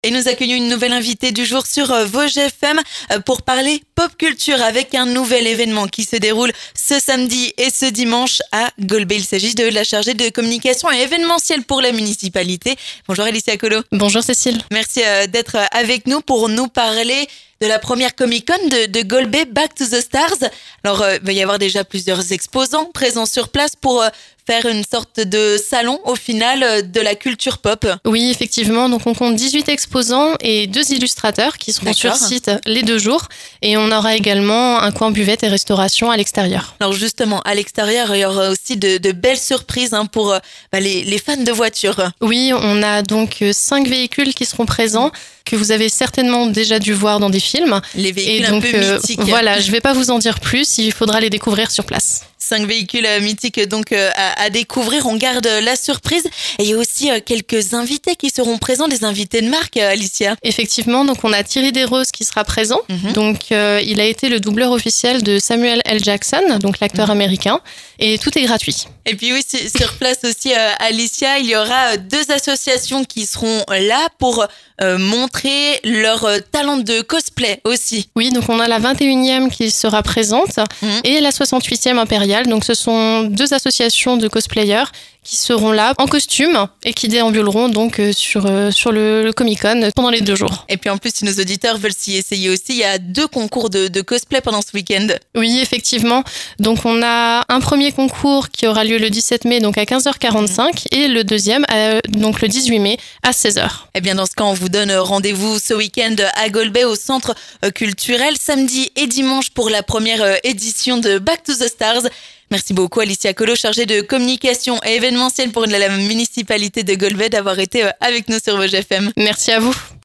Et nous accueillons une nouvelle invitée du jour sur Vosges FM pour parler pop culture avec un nouvel événement qui se déroule ce samedi et ce dimanche à Golbet. Il s'agit de la chargée de communication et événementielle pour la municipalité. Bonjour Alicia Colo. Bonjour Cécile. Merci d'être avec nous pour nous parler de la première Comic-Con de Golbet, Back to the Stars. Alors, il va y avoir déjà plusieurs exposants présents sur place pour faire une sorte de salon, au final, de la culture pop. Oui, effectivement. Donc, on compte 18 exposants et 2 illustrateurs qui seront sur site les 2 jours. Et on aura également un coin buvette et restauration à l'extérieur. Alors, justement, à l'extérieur, il y aura aussi de belles surprises pour les fans de voitures. Oui, on a donc 5 véhicules qui seront présents, que vous avez certainement déjà dû voir dans des films. Les véhicules donc, un peu mythiques. Voilà, je ne vais pas vous en dire plus, il faudra les découvrir sur place. 5 véhicules mythiques donc à découvrir, on garde la surprise. Et il y a aussi quelques invités qui seront présents, des invités de marque, Alicia. Effectivement, donc on a Thierry Desroses qui sera présent. Donc il a été le doubleur officiel de Samuel L. Jackson, donc l'acteur américain, et tout est gratuit. Et puis oui, sur place aussi, Alicia, il y aura 2 associations qui seront là pour montrer leur talent de cosplay aussi. Oui, donc on a la 21e qui sera présente et la 68e impériale. Donc ce sont 2 associations de cosplayers qui seront là en costume et qui déambuleront donc sur le Comic-Con pendant les 2 jours. Et puis en plus, si nos auditeurs veulent s'y essayer aussi, il y a 2 concours de cosplay pendant ce week-end. Oui, effectivement. Donc on a un premier concours qui aura lieu le 17 mai donc à 15h45 et le deuxième donc le 18 mai à 16h. Eh bien dans ce cas, on vous donne rendez-vous ce week-end à Golbet au centre culturel, samedi et dimanche pour la première édition de Back to the Stars. Merci beaucoup Alicia Colo, chargée de communication et événementielle pour la municipalité de Golbet, d'avoir été avec nous sur Vosges FM. Merci à vous.